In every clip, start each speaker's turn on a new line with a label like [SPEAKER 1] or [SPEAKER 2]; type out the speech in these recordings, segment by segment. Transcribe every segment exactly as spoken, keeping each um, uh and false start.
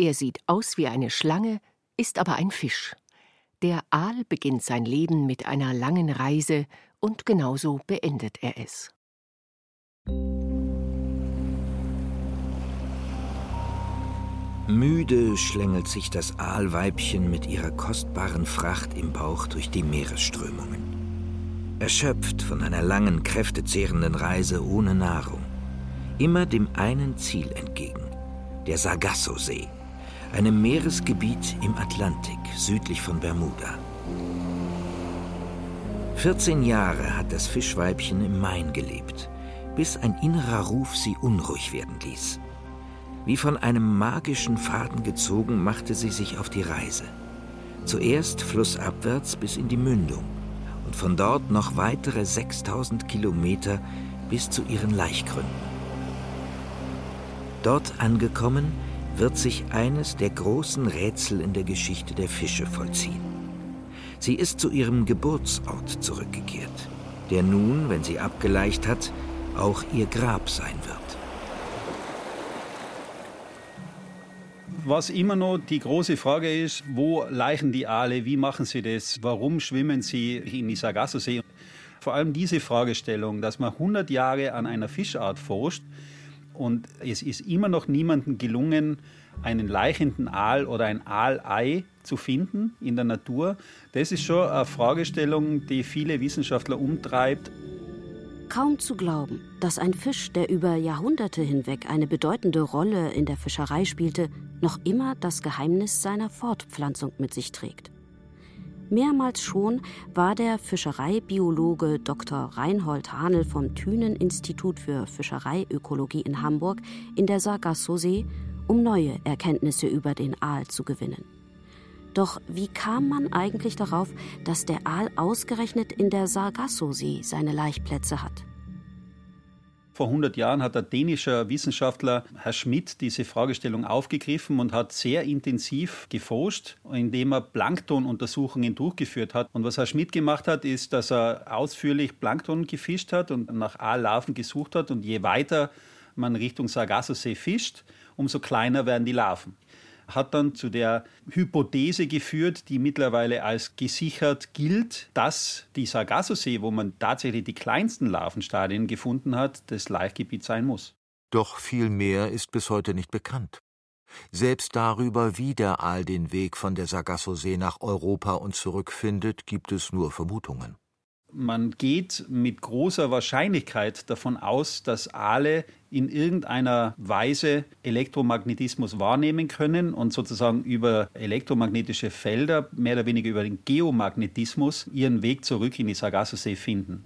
[SPEAKER 1] Er sieht aus wie eine Schlange, ist aber ein Fisch. Der Aal beginnt sein Leben mit einer langen Reise und genauso beendet er es.
[SPEAKER 2] Müde schlängelt sich das Aalweibchen mit ihrer kostbaren Fracht im Bauch durch die Meeresströmungen. Erschöpft von einer langen, kräftezehrenden Reise ohne Nahrung. Immer dem einen Ziel entgegen, der Sargasso-See, einem Meeresgebiet im Atlantik, südlich von Bermuda. vierzehn Jahre hat das Fischweibchen im Main gelebt, bis ein innerer Ruf sie unruhig werden ließ. Wie von einem magischen Faden gezogen, machte sie sich auf die Reise. Zuerst flussabwärts bis in die Mündung und von dort noch weitere sechstausend Kilometer bis zu ihren Laichgründen. Dort angekommen, wird sich eines der großen Rätsel in der Geschichte der Fische vollziehen. Sie ist zu ihrem Geburtsort zurückgekehrt, der nun, wenn sie abgelaicht hat, auch ihr Grab sein wird.
[SPEAKER 3] Was immer noch die große Frage ist, wo laichen die Aale, wie machen sie das, warum schwimmen sie in die Sargasso-See? Vor allem diese Fragestellung, dass man hundert Jahre an einer Fischart forscht und es ist immer noch niemandem gelungen, einen laichenden Aal oder ein Aalei zu finden in der Natur. Das ist schon eine Fragestellung, die viele Wissenschaftler umtreibt.
[SPEAKER 4] Kaum zu glauben, dass ein Fisch, der über Jahrhunderte hinweg eine bedeutende Rolle in der Fischerei spielte, noch immer das Geheimnis seiner Fortpflanzung mit sich trägt. Mehrmals schon war der Fischereibiologe Doktor Reinhold Hahnel vom Thünen-Institut für Fischereiökologie in Hamburg in der Sargasso-See, um neue Erkenntnisse über den Aal zu gewinnen. Doch wie kam man eigentlich darauf, dass der Aal ausgerechnet in der Sargasso-See seine Laichplätze hat?
[SPEAKER 3] Vor hundert Jahren hat der dänische Wissenschaftler Herr Schmidt diese Fragestellung aufgegriffen und hat sehr intensiv geforscht, indem er Planktonuntersuchungen durchgeführt hat. Und was Herr Schmidt gemacht hat, ist, dass er ausführlich Plankton gefischt hat und nach Aallarven gesucht hat. Und je weiter man Richtung Sargasso-See fischt, umso kleiner werden die Larven. Hat dann zu der Hypothese geführt, die mittlerweile als gesichert gilt, dass die Sargasso-See, wo man tatsächlich die kleinsten Larvenstadien gefunden hat, das Laichgebiet sein muss.
[SPEAKER 5] Doch viel mehr ist bis heute nicht bekannt. Selbst darüber, wie der Aal den Weg von der Sargasso-See nach Europa und zurückfindet, gibt es nur Vermutungen.
[SPEAKER 3] Man geht mit großer Wahrscheinlichkeit davon aus, dass Aale in irgendeiner Weise Elektromagnetismus wahrnehmen können und sozusagen über elektromagnetische Felder, mehr oder weniger über den Geomagnetismus, ihren Weg zurück in die Sargasso-See finden.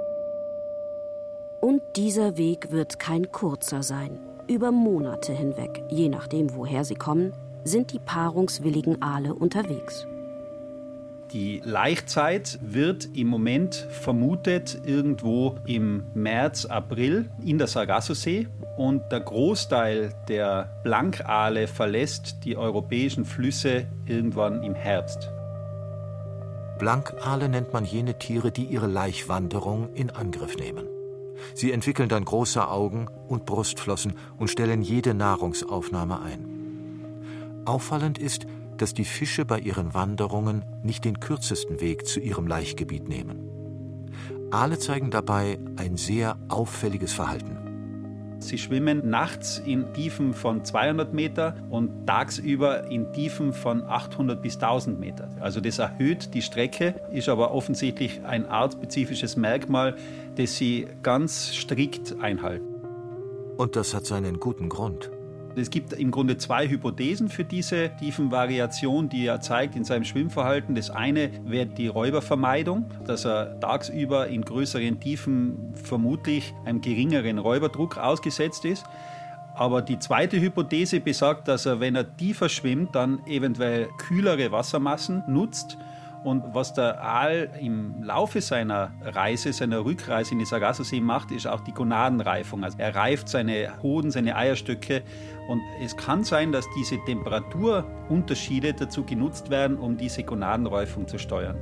[SPEAKER 4] Und dieser Weg wird kein kurzer sein. Über Monate hinweg, je nachdem, woher sie kommen, sind die paarungswilligen Aale unterwegs.
[SPEAKER 3] Die Laichzeit wird im Moment vermutet irgendwo im März, April in der Sargasso-See und der Großteil der Blankaale verlässt die europäischen Flüsse irgendwann im Herbst.
[SPEAKER 5] Blankaale nennt man jene Tiere, die ihre Laichwanderung in Angriff nehmen. Sie entwickeln dann große Augen und Brustflossen und stellen jede Nahrungsaufnahme ein. Auffallend ist, dass die Fische bei ihren Wanderungen nicht den kürzesten Weg zu ihrem Laichgebiet nehmen. Aale zeigen dabei ein sehr auffälliges Verhalten.
[SPEAKER 3] Sie schwimmen nachts in Tiefen von zweihundert Meter und tagsüber in Tiefen von achthundert bis tausend Meter. Also das erhöht die Strecke, ist aber offensichtlich ein artspezifisches Merkmal, das sie ganz strikt einhalten.
[SPEAKER 5] Und das hat seinen guten Grund.
[SPEAKER 3] Es gibt im Grunde zwei Hypothesen für diese Tiefenvariation, die er zeigt in seinem Schwimmverhalten. Das eine wäre die Räubervermeidung, dass er tagsüber in größeren Tiefen vermutlich einem geringeren Räuberdruck ausgesetzt ist. Aber die zweite Hypothese besagt, dass er, wenn er tiefer schwimmt, dann eventuell kühlere Wassermassen nutzt. Und was der Aal im Laufe seiner Reise, seiner Rückreise in die Sargasso-See macht, ist auch die Gonadenreifung. Also er reift seine Hoden, seine Eierstöcke. Und es kann sein, dass diese Temperaturunterschiede dazu genutzt werden, um diese Gonadenreifung zu steuern.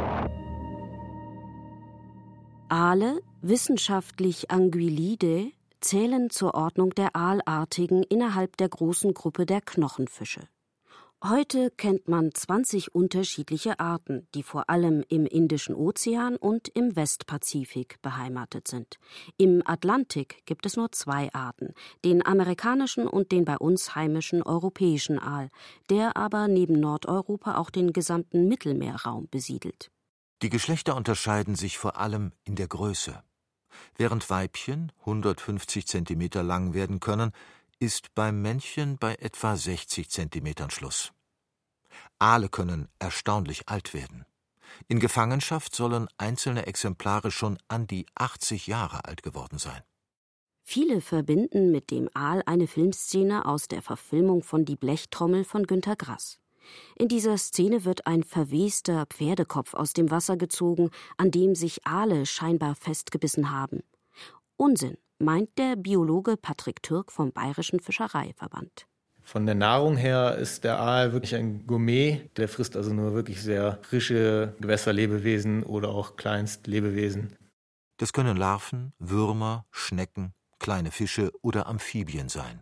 [SPEAKER 4] Aale, wissenschaftlich Anguillidae, zählen zur Ordnung der Aalartigen innerhalb der großen Gruppe der Knochenfische. Heute kennt man zwanzig unterschiedliche Arten, die vor allem im Indischen Ozean und im Westpazifik beheimatet sind. Im Atlantik gibt es nur zwei Arten, den amerikanischen und den bei uns heimischen europäischen Aal, der aber neben Nordeuropa auch den gesamten Mittelmeerraum besiedelt.
[SPEAKER 5] Die Geschlechter unterscheiden sich vor allem in der Größe. Während Weibchen hundertfünfzig Zentimeter lang werden können, ist beim Männchen bei etwa sechzig Zentimetern Schluss. Aale können erstaunlich alt werden. In Gefangenschaft sollen einzelne Exemplare schon an die achtzig Jahre alt geworden sein.
[SPEAKER 4] Viele verbinden mit dem Aal eine Filmszene aus der Verfilmung von Die Blechtrommel von Günter Grass. In dieser Szene wird ein verwester Pferdekopf aus dem Wasser gezogen, an dem sich Aale scheinbar festgebissen haben. Unsinn, meint der Biologe Patrick Türk vom Bayerischen Fischereiverband.
[SPEAKER 6] Von der Nahrung her ist der Aal wirklich ein Gourmet. Der frisst also nur wirklich sehr frische Gewässerlebewesen oder auch Kleinstlebewesen.
[SPEAKER 5] Das können Larven, Würmer, Schnecken, kleine Fische oder Amphibien sein.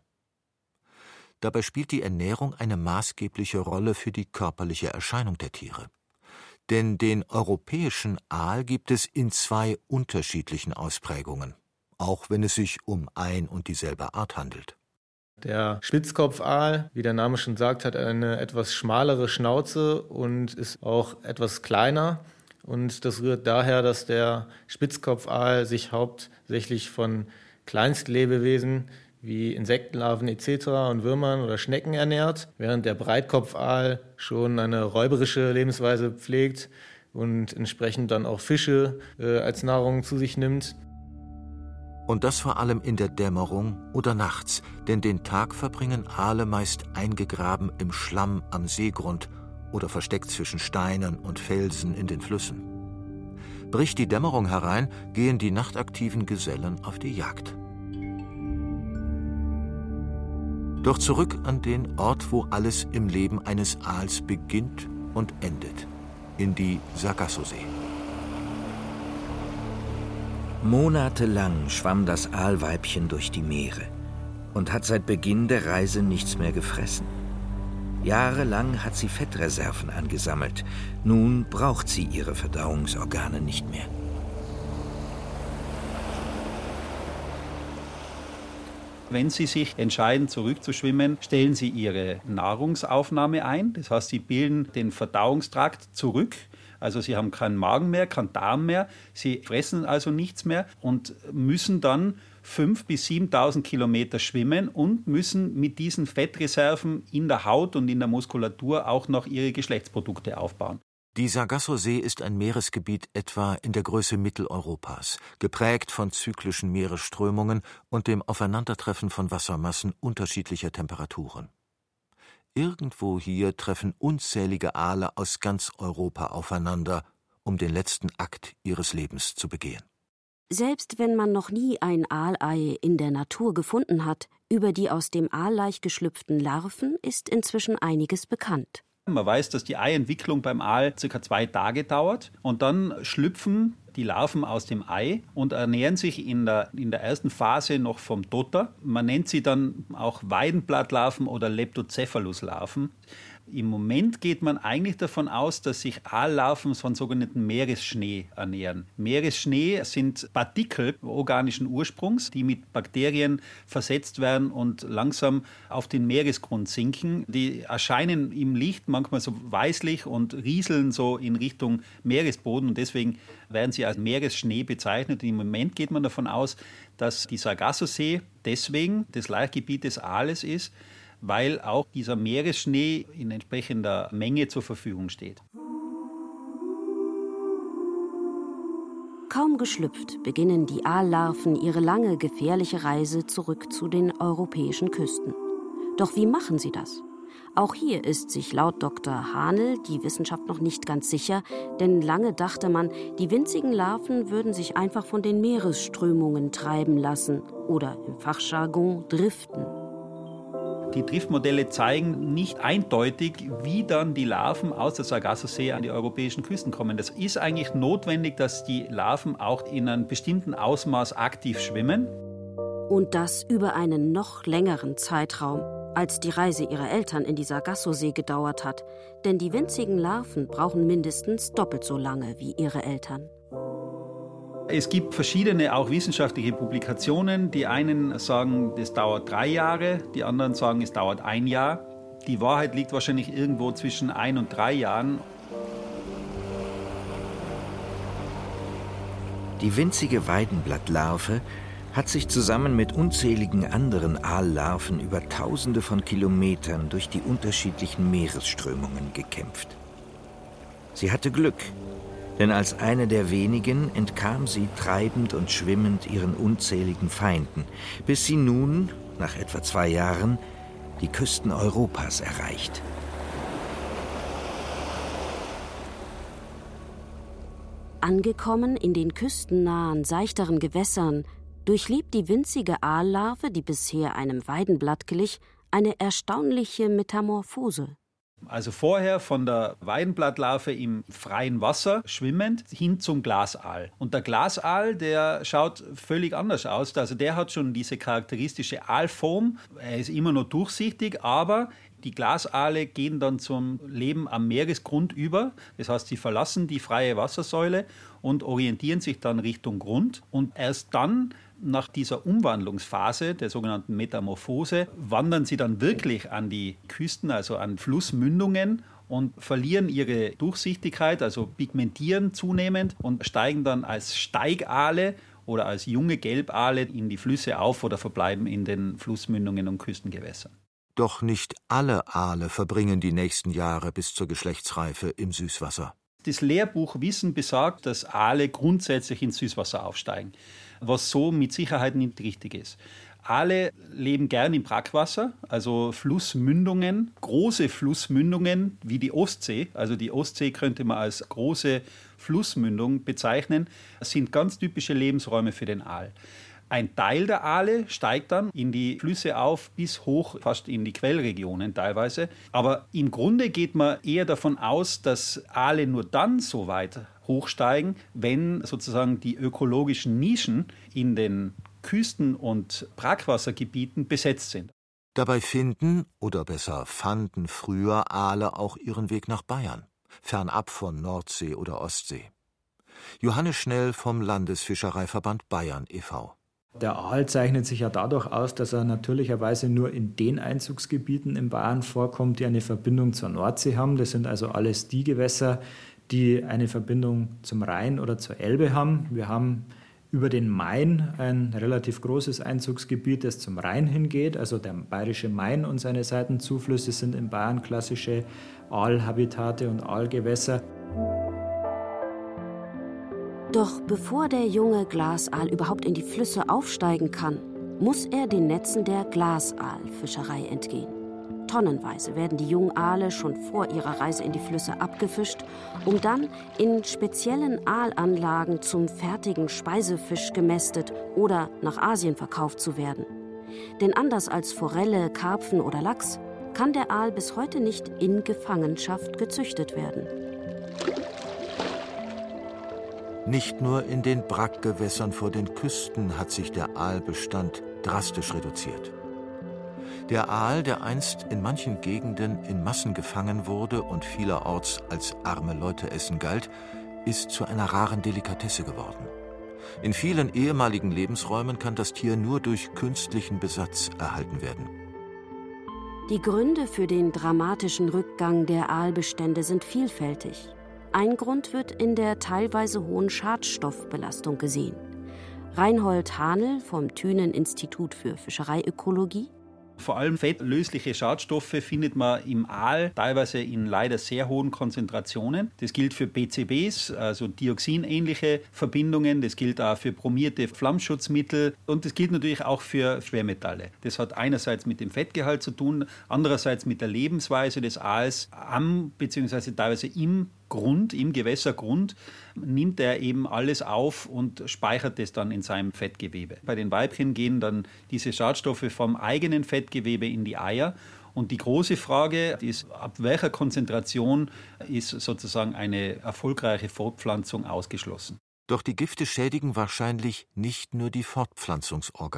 [SPEAKER 5] Dabei spielt die Ernährung eine maßgebliche Rolle für die körperliche Erscheinung der Tiere. Denn den europäischen Aal gibt es in zwei unterschiedlichen Ausprägungen, auch wenn es sich um ein und dieselbe Art handelt.
[SPEAKER 6] Der Spitzkopfaal, wie der Name schon sagt, hat eine etwas schmalere Schnauze und ist auch etwas kleiner. Und das rührt daher, dass der Spitzkopfaal sich hauptsächlich von Kleinstlebewesen wie Insektenlarven et cetera und Würmern oder Schnecken ernährt, während der Breitkopfaal schon eine räuberische Lebensweise pflegt und entsprechend dann auch Fische äh, als Nahrung zu sich nimmt.
[SPEAKER 5] Und das vor allem in der Dämmerung oder nachts, denn den Tag verbringen Aale meist eingegraben im Schlamm am Seegrund oder versteckt zwischen Steinen und Felsen in den Flüssen. Bricht die Dämmerung herein, gehen die nachtaktiven Gesellen auf die Jagd. Doch zurück an den Ort, wo alles im Leben eines Aals beginnt und endet, in die Sargassosee.
[SPEAKER 2] Monatelang schwamm das Aalweibchen durch die Meere und hat seit Beginn der Reise nichts mehr gefressen. Jahrelang hat sie Fettreserven angesammelt. Nun braucht sie ihre Verdauungsorgane nicht mehr.
[SPEAKER 3] Wenn Sie sich entscheiden, zurückzuschwimmen, stellen Sie Ihre Nahrungsaufnahme ein. Das heißt, Sie bilden den Verdauungstrakt zurück. Also Sie haben keinen Magen mehr, keinen Darm mehr. Sie fressen also nichts mehr und müssen dann fünftausend bis siebentausend Kilometer schwimmen und müssen mit diesen Fettreserven in der Haut und in der Muskulatur auch noch ihre Geschlechtsprodukte aufbauen.
[SPEAKER 5] Die Sargassosee ist ein Meeresgebiet etwa in der Größe Mitteleuropas, geprägt von zyklischen Meeresströmungen und dem Aufeinandertreffen von Wassermassen unterschiedlicher Temperaturen. Irgendwo hier treffen unzählige Aale aus ganz Europa aufeinander, um den letzten Akt ihres Lebens zu begehen.
[SPEAKER 4] Selbst wenn man noch nie ein Aalei in der Natur gefunden hat, über die aus dem Aallaich geschlüpften Larven ist inzwischen einiges bekannt.
[SPEAKER 3] Man weiß, dass die Eientwicklung beim Aal ca. zwei Tage dauert und dann schlüpfen die Larven aus dem Ei und ernähren sich in der, in der ersten Phase noch vom Dotter. Man nennt sie dann auch Weidenblattlarven oder Leptocephalus-Larven. Im Moment geht man eigentlich davon aus, dass sich Aallarven von sogenannten Meeresschnee ernähren. Meeresschnee sind Partikel organischen Ursprungs, die mit Bakterien versetzt werden und langsam auf den Meeresgrund sinken. Die erscheinen im Licht manchmal so weißlich und rieseln so in Richtung Meeresboden und deswegen werden sie als Meeresschnee bezeichnet. Und im Moment geht man davon aus, dass die Sargassosee deswegen das Laichgebiet des Aales ist, weil auch dieser Meeresschnee in entsprechender Menge zur Verfügung steht.
[SPEAKER 4] Kaum geschlüpft beginnen die Aallarven ihre lange, gefährliche Reise zurück zu den europäischen Küsten. Doch wie machen sie das? Auch hier ist sich laut Doktor Hahnel die Wissenschaft noch nicht ganz sicher, denn lange dachte man, die winzigen Larven würden sich einfach von den Meeresströmungen treiben lassen oder im Fachjargon driften.
[SPEAKER 3] Die Driftmodelle zeigen nicht eindeutig, wie dann die Larven aus der Sargassosee an die europäischen Küsten kommen. Das ist eigentlich notwendig, dass die Larven auch in einem bestimmten Ausmaß aktiv schwimmen.
[SPEAKER 4] Und das über einen noch längeren Zeitraum, als die Reise ihrer Eltern in die Sargassosee gedauert hat. Denn die winzigen Larven brauchen mindestens doppelt so lange wie ihre Eltern.
[SPEAKER 3] Es gibt verschiedene auch wissenschaftliche Publikationen. Die einen sagen, das dauert drei Jahre, die anderen sagen, es dauert ein Jahr. Die Wahrheit liegt wahrscheinlich irgendwo zwischen ein und drei Jahren.
[SPEAKER 2] Die winzige Weidenblattlarve hat sich zusammen mit unzähligen anderen Aallarven über Tausende von Kilometern durch die unterschiedlichen Meeresströmungen gekämpft. Sie hatte Glück, denn als eine der wenigen entkam sie treibend und schwimmend ihren unzähligen Feinden, bis sie nun, nach etwa zwei Jahren, die Küsten Europas erreicht.
[SPEAKER 4] Angekommen in den küstennahen, seichteren Gewässern, durchlebt die winzige Aallarve, die bisher einem Weidenblatt glich, eine erstaunliche Metamorphose.
[SPEAKER 3] Also vorher von der Weidenblattlarve im freien Wasser schwimmend hin zum Glasaal. Und der Glasaal, der schaut völlig anders aus. Also der hat schon diese charakteristische Aalform. Er ist immer noch durchsichtig, aber die Glasaale gehen dann zum Leben am Meeresgrund über. Das heißt, sie verlassen die freie Wassersäule und orientieren sich dann Richtung Grund. Und erst dann, nach dieser Umwandlungsphase, der sogenannten Metamorphose, wandern sie dann wirklich an die Küsten, also an Flussmündungen und verlieren ihre Durchsichtigkeit, also pigmentieren zunehmend und steigen dann als Steigaale oder als junge Gelbaale in die Flüsse auf oder verbleiben in den Flussmündungen und Küstengewässern.
[SPEAKER 5] Doch nicht alle Aale verbringen die nächsten Jahre bis zur Geschlechtsreife im Süßwasser.
[SPEAKER 3] Das Lehrbuch Wissen besagt, dass Aale grundsätzlich ins Süßwasser aufsteigen, was so mit Sicherheit nicht richtig ist. Aale leben gern im Brackwasser, also Flussmündungen, große Flussmündungen wie die Ostsee. Also die Ostsee könnte man als große Flussmündung bezeichnen. Das sind ganz typische Lebensräume für den Aal. Ein Teil der Aale steigt dann in die Flüsse auf, bis hoch, fast in die Quellregionen teilweise. Aber im Grunde geht man eher davon aus, dass Aale nur dann so weit hochsteigen, wenn sozusagen die ökologischen Nischen in den Küsten- und Brackwassergebieten besetzt sind.
[SPEAKER 5] Dabei finden, oder besser fanden früher Aale auch ihren Weg nach Bayern, fernab von Nordsee oder Ostsee. Johannes Schnell vom Landesfischereiverband Bayern e V
[SPEAKER 7] Der Aal zeichnet sich ja dadurch aus, dass er natürlicherweise nur in den Einzugsgebieten in Bayern vorkommt, die eine Verbindung zur Nordsee haben. Das sind also alles die Gewässer, die eine Verbindung zum Rhein oder zur Elbe haben. Wir haben über den Main ein relativ großes Einzugsgebiet, das zum Rhein hingeht. Also der Bayerische Main und seine Seitenzuflüsse sind in Bayern klassische Aalhabitate und Aalgewässer.
[SPEAKER 4] Doch bevor der junge Glasaal überhaupt in die Flüsse aufsteigen kann, muss er den Netzen der Glasaalfischerei entgehen. Tonnenweise werden die jungen Aale schon vor ihrer Reise in die Flüsse abgefischt, um dann in speziellen Aalanlagen zum fertigen Speisefisch gemästet oder nach Asien verkauft zu werden. Denn anders als Forelle, Karpfen oder Lachs kann der Aal bis heute nicht in Gefangenschaft gezüchtet werden.
[SPEAKER 5] Nicht nur in den Brackgewässern vor den Küsten hat sich der Aalbestand drastisch reduziert. Der Aal, der einst in manchen Gegenden in Massen gefangen wurde und vielerorts als arme Leute essen galt, ist zu einer raren Delikatesse geworden. In vielen ehemaligen Lebensräumen kann das Tier nur durch künstlichen Besatz erhalten werden.
[SPEAKER 4] Die Gründe für den dramatischen Rückgang der Aalbestände sind vielfältig. Ein Grund wird in der teilweise hohen Schadstoffbelastung gesehen. Reinhold Hahnel vom Thünen-Institut für Fischereiökologie:
[SPEAKER 3] Vor allem fettlösliche Schadstoffe findet man im Aal teilweise in leider sehr hohen Konzentrationen. Das gilt für P C Bs, also dioxinähnliche Verbindungen. Das gilt auch für bromierte Flammschutzmittel. Und das gilt natürlich auch für Schwermetalle. Das hat einerseits mit dem Fettgehalt zu tun, andererseits mit der Lebensweise des Aals am bzw. teilweise im Grund, im Gewässergrund, nimmt er eben alles auf und speichert es dann in seinem Fettgewebe. Bei den Weibchen gehen dann diese Schadstoffe vom eigenen Fettgewebe in die Eier. Und die große Frage ist, ab welcher Konzentration ist sozusagen eine erfolgreiche Fortpflanzung ausgeschlossen?
[SPEAKER 5] Doch die Gifte schädigen wahrscheinlich nicht nur die Fortpflanzungsorgane.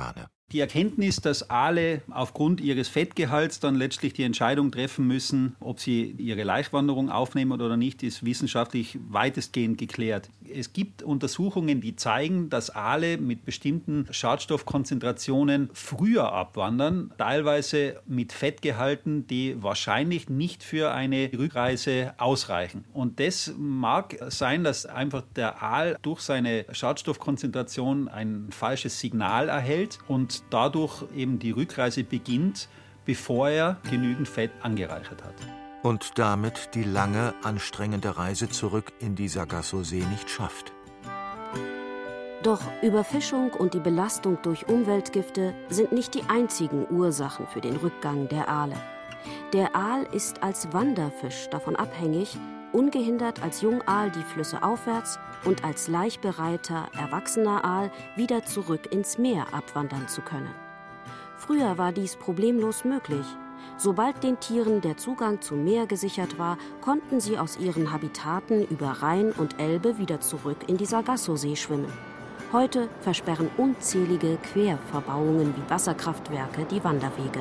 [SPEAKER 3] Die Erkenntnis, dass Aale aufgrund ihres Fettgehalts dann letztlich die Entscheidung treffen müssen, ob sie ihre Laichwanderung aufnehmen oder nicht, ist wissenschaftlich weitestgehend geklärt. Es gibt Untersuchungen, die zeigen, dass Aale mit bestimmten Schadstoffkonzentrationen früher abwandern, teilweise mit Fettgehalten, die wahrscheinlich nicht für eine Rückreise ausreichen. Und das mag sein, dass einfach der Aal durch seine Schadstoffkonzentration ein falsches Signal erhält und dadurch eben die Rückreise beginnt, bevor er genügend Fett angereichert hat.
[SPEAKER 5] Und damit die lange, anstrengende Reise zurück in die Sargasso-See nicht schafft.
[SPEAKER 4] Doch Überfischung und die Belastung durch Umweltgifte sind nicht die einzigen Ursachen für den Rückgang der Aale. Der Aal ist als Wanderfisch davon abhängig, ungehindert als Jungaal die Flüsse aufwärts und als laichbereiter, erwachsener Aal wieder zurück ins Meer abwandern zu können. Früher war dies problemlos möglich. Sobald den Tieren der Zugang zum Meer gesichert war, konnten sie aus ihren Habitaten über Rhein und Elbe wieder zurück in die Sargasso-See schwimmen. Heute versperren unzählige Querverbauungen wie Wasserkraftwerke die Wanderwege.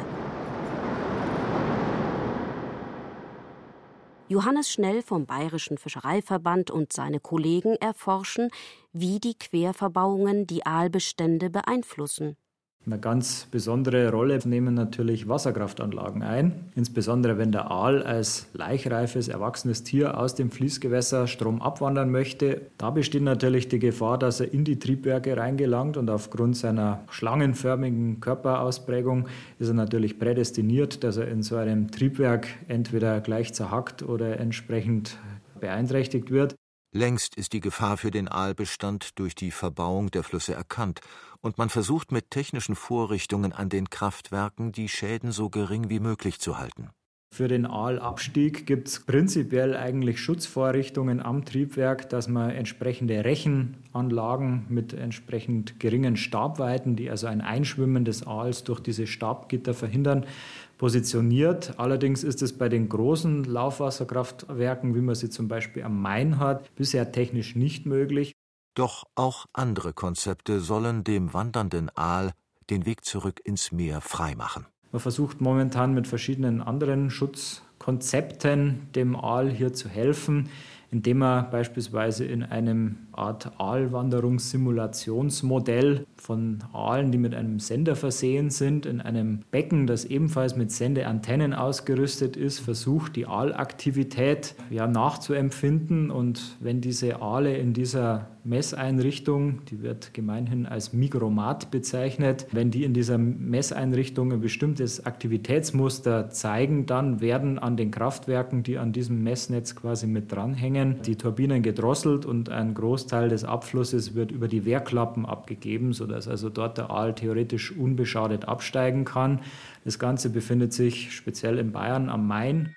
[SPEAKER 4] Johannes Schnell vom Bayerischen Fischereiverband und seine Kollegen erforschen, wie die Querverbauungen die Aalbestände beeinflussen.
[SPEAKER 7] Eine ganz besondere Rolle nehmen natürlich Wasserkraftanlagen ein, insbesondere wenn der Aal als laichreifes, erwachsenes Tier aus dem Fließgewässer Strom abwandern möchte. Da besteht natürlich die Gefahr, dass er in die Triebwerke reingelangt und aufgrund seiner schlangenförmigen Körperausprägung ist er natürlich prädestiniert, dass er in so einem Triebwerk entweder gleich zerhackt oder entsprechend beeinträchtigt wird.
[SPEAKER 5] Längst ist die Gefahr für den Aalbestand durch die Verbauung der Flüsse erkannt und man versucht mit technischen Vorrichtungen an den Kraftwerken, die Schäden so gering wie möglich zu halten.
[SPEAKER 7] Für den Aalabstieg gibt es prinzipiell eigentlich Schutzvorrichtungen am Triebwerk, dass man entsprechende Rechenanlagen mit entsprechend geringen Stabweiten, die also ein Einschwimmen des Aals durch diese Stabgitter verhindern, positioniert. Allerdings ist es bei den großen Laufwasserkraftwerken, wie man sie zum Beispiel am Main hat, bisher technisch nicht möglich.
[SPEAKER 5] Doch auch andere Konzepte sollen dem wandernden Aal den Weg zurück ins Meer freimachen.
[SPEAKER 7] Man versucht momentan mit verschiedenen anderen Schutzkonzepten dem Aal hier zu helfen, indem man beispielsweise in einem Art Aalwanderungssimulationsmodell von Aalen, die mit einem Sender versehen sind, in einem Becken, das ebenfalls mit Sendeantennen ausgerüstet ist, versucht, die Aalaktivität ja, nachzuempfinden. Und wenn diese Aale in dieser Messeinrichtung, die wird gemeinhin als Migromat bezeichnet, wenn die in dieser Messeinrichtung ein bestimmtes Aktivitätsmuster zeigen, dann werden an den Kraftwerken, die an diesem Messnetz quasi mit dranhängen, die Turbinen gedrosselt und ein Großteil des Abflusses wird über die Wehrklappen abgegeben, sodass also dort der Aal theoretisch unbeschadet absteigen kann. Das Ganze befindet sich speziell in Bayern am Main.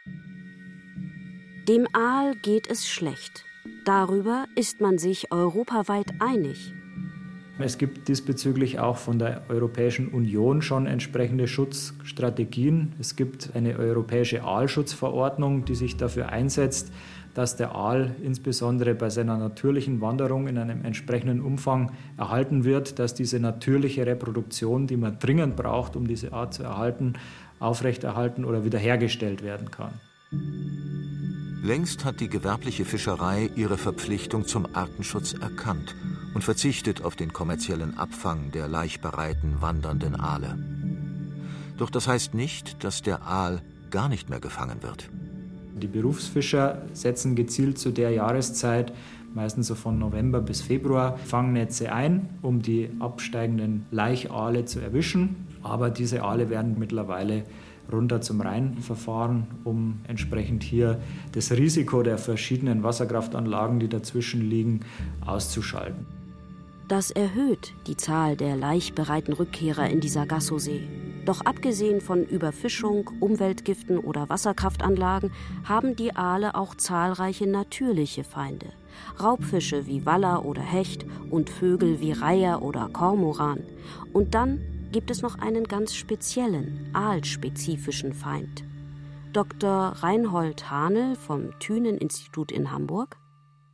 [SPEAKER 4] Dem Aal geht es schlecht. Darüber ist man sich europaweit einig.
[SPEAKER 7] Es gibt diesbezüglich auch von der Europäischen Union schon entsprechende Schutzstrategien. Es gibt eine europäische Aalschutzverordnung, die sich dafür einsetzt, dass der Aal insbesondere bei seiner natürlichen Wanderung in einem entsprechenden Umfang erhalten wird, dass diese natürliche Reproduktion, die man dringend braucht, um diese Art zu erhalten, aufrechterhalten oder wiederhergestellt werden kann.
[SPEAKER 5] Längst hat die gewerbliche Fischerei ihre Verpflichtung zum Artenschutz erkannt und verzichtet auf den kommerziellen Abfang der laichbereiten, wandernden Aale. Doch das heißt nicht, dass der Aal gar nicht mehr gefangen wird.
[SPEAKER 7] Die Berufsfischer setzen gezielt zu der Jahreszeit, meistens so von November bis Februar, Fangnetze ein, um die absteigenden Laichaale zu erwischen. Aber diese Aale werden mittlerweile runter zum Rhein verfahren, um entsprechend hier das Risiko der verschiedenen Wasserkraftanlagen, die dazwischen liegen, auszuschalten.
[SPEAKER 4] Das erhöht die Zahl der laichbereiten Rückkehrer in die Sargasso-See. Doch abgesehen von Überfischung, Umweltgiften oder Wasserkraftanlagen haben die Aale auch zahlreiche natürliche Feinde. Raubfische wie Waller oder Hecht und Vögel wie Reiher oder Kormoran. Und dann gibt es noch einen ganz speziellen, aalspezifischen Feind. Doktor Reinhold Hahnel vom Thünen-Institut in Hamburg.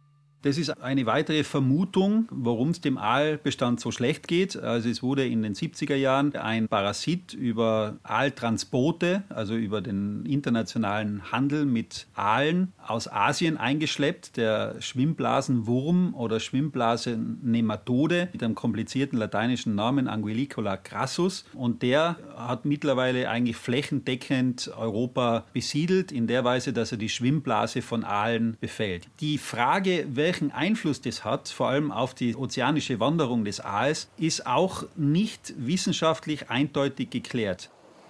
[SPEAKER 3] Das ist eine weitere Vermutung, warum es dem Aalbestand so schlecht geht. Also es wurde in den siebziger Jahren ein Parasit über Aaltransporte, also über den internationalen Handel mit Aalen aus Asien eingeschleppt, der Schwimmblasenwurm oder Schwimmblasennematode mit einem komplizierten lateinischen Namen Anguillicola crassus. Und der hat mittlerweile eigentlich flächendeckend Europa besiedelt, in der Weise, dass er die Schwimmblase von Aalen befällt. Die Frage, welchen Einfluss das hat, vor allem auf die ozeanische Wanderung des Aals, ist auch nicht wissenschaftlich eindeutig geklärt.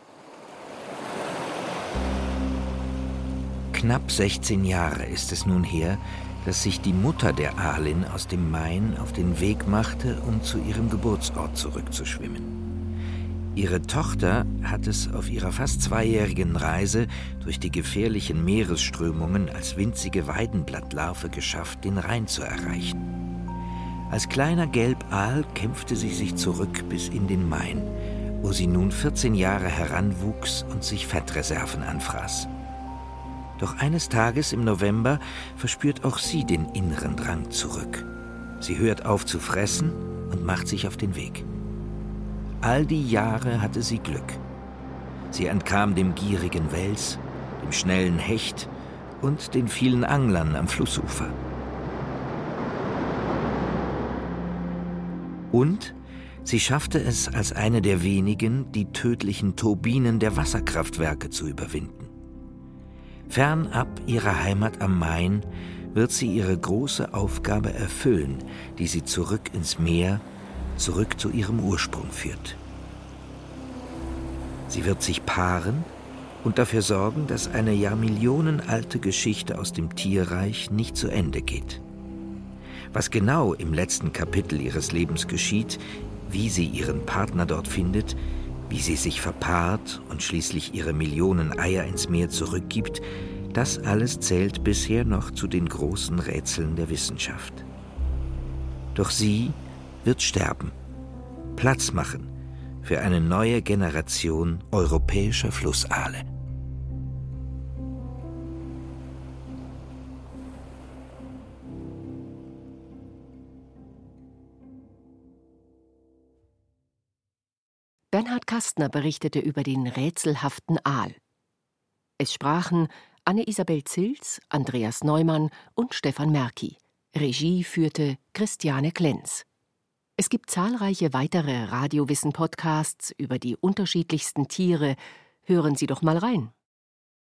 [SPEAKER 2] Knapp sechzehn Jahre ist es nun her, dass sich die Mutter der Aalin aus dem Main auf den Weg machte, um zu ihrem Geburtsort zurückzuschwimmen. Ihre Tochter hat es auf ihrer fast zweijährigen Reise durch die gefährlichen Meeresströmungen als winzige Weidenblattlarve geschafft, den Rhein zu erreichen. Als kleiner Gelbaal kämpfte sie sich zurück bis in den Main, wo sie nun vierzehn Jahre heranwuchs und sich Fettreserven anfraß. Doch eines Tages im November verspürt auch sie den inneren Drang zurück. Sie hört auf zu fressen und macht sich auf den Weg. All die Jahre hatte sie Glück. Sie entkam dem gierigen Wels, dem schnellen Hecht und den vielen Anglern am Flussufer. Und sie schaffte es als eine der wenigen, die tödlichen Turbinen der Wasserkraftwerke zu überwinden. Fernab ihrer Heimat am Main wird sie ihre große Aufgabe erfüllen, die sie zurück ins Meer, zurück zu ihrem Ursprung führt. Sie wird sich paaren und dafür sorgen, dass eine jahrmillionenalte Geschichte aus dem Tierreich nicht zu Ende geht. Was genau im letzten Kapitel ihres Lebens geschieht, wie sie ihren Partner dort findet, wie sie sich verpaart und schließlich ihre Millionen Eier ins Meer zurückgibt, das alles zählt bisher noch zu den großen Rätseln der Wissenschaft. Doch sie wird sterben, Platz machen für eine neue Generation europäischer Flussaale.
[SPEAKER 1] Bernhard Kastner berichtete über den rätselhaften Aal. Es sprachen Anne-Isabel Zils, Andreas Neumann und Stefan Merki. Regie führte Christiane Klenz. Es gibt zahlreiche weitere Radiowissen-Podcasts über die unterschiedlichsten Tiere. Hören Sie doch mal rein.